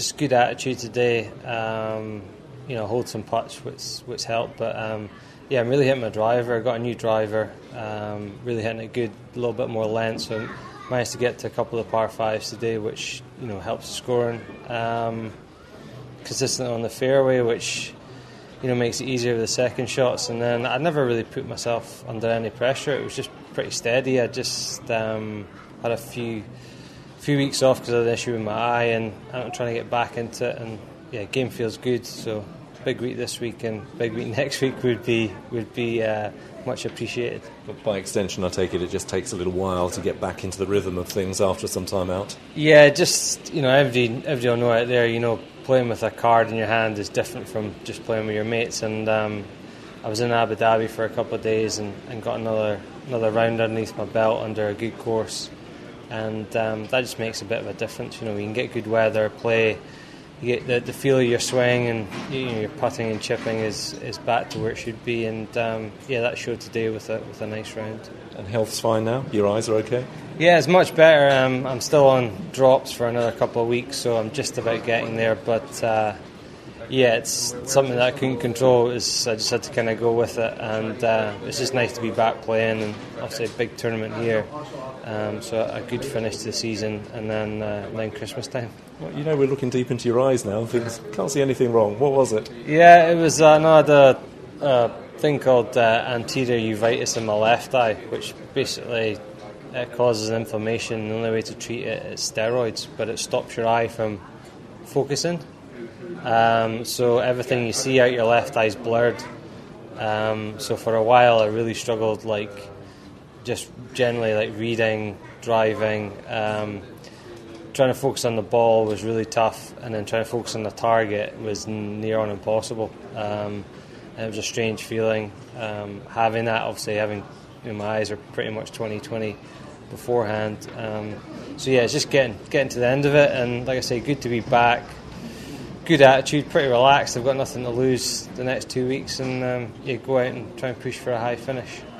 just good attitude today. Hold some putts, which helped. But I'm really hitting my driver. I got a new driver. Really hitting it good, a little bit more length. So I managed to get to a couple of par fives today, which helps scoring. Consistent on the fairway, which makes it easier with the second shots. And then I never really put myself under any pressure. It was just pretty steady. I just had a few weeks off because of the issue with my eye, and I'm trying to get back into it. And game feels good. So big week this week and big week next week would be much appreciated. But by extension, I take it just takes a little while to get back into the rhythm of things after some time out. Yeah, just everybody will know out there. Playing with a card in your hand is different from just playing with your mates. And I was in Abu Dhabi for a couple of days and got another round underneath my belt under a good course, and that just makes a bit of a difference. We can get good weather, play. You get the feel of your swing, and your putting and chipping is back to where it should be, and that showed today with a nice round. And health's fine now? Your eyes are okay? Yeah, it's much better. I'm still on drops for another couple of weeks, so I'm just about getting there. But it's something that I couldn't control. I just had to kind of go with it, and it's just nice to be back playing, and obviously a big tournament here. So a good finish to the season, and then Christmas time. Well, we're looking deep into your eyes now. Things can't see anything wrong. What was it? Yeah, it was I had a thing called anterior uveitis in my left eye, which basically causes inflammation. The only way to treat it is steroids, but it stops your eye from focusing. So everything you see out your left eye is blurred. So for a while I really struggled, just generally reading, driving. Trying to focus on the ball was really tough, and then trying to focus on the target was near on impossible. And it was a strange feeling. Having that, obviously, my eyes are pretty much 20/20 beforehand. It's just getting to the end of it, and like I say, good to be back. Good attitude, pretty relaxed. I've got nothing to lose the next 2 weeks, and go out and try and push for a high finish.